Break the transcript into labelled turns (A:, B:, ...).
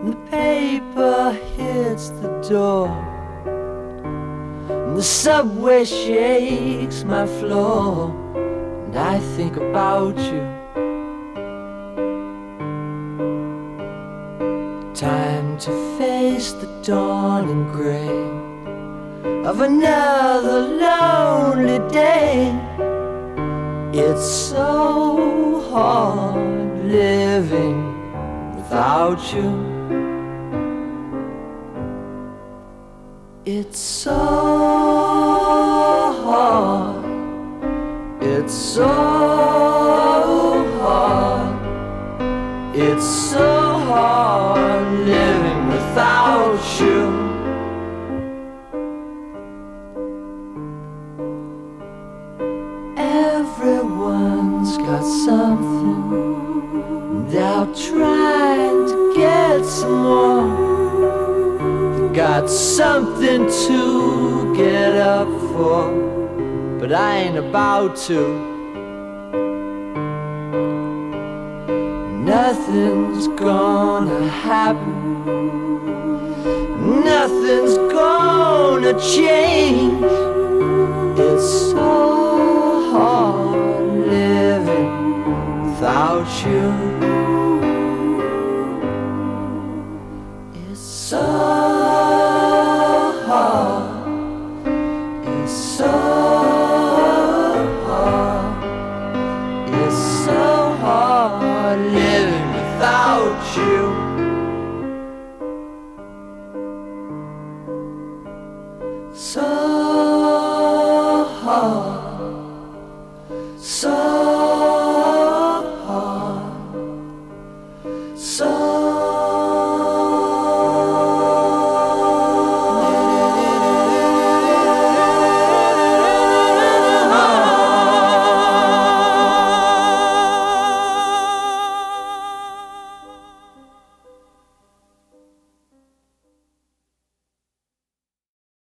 A: and the paper hits the door, and the subway shakes my floor, and I think about you. Time to face the dawning gray of another lonely day. It's so hard living without you. It's so hard. It's so hard. It's so hard living without you. Everyone's got something, they're trying to get some more. They got something to get up for, but I ain't about to. Nothing's gonna happen, nothing's gonna change. It's so hard living without you. It's so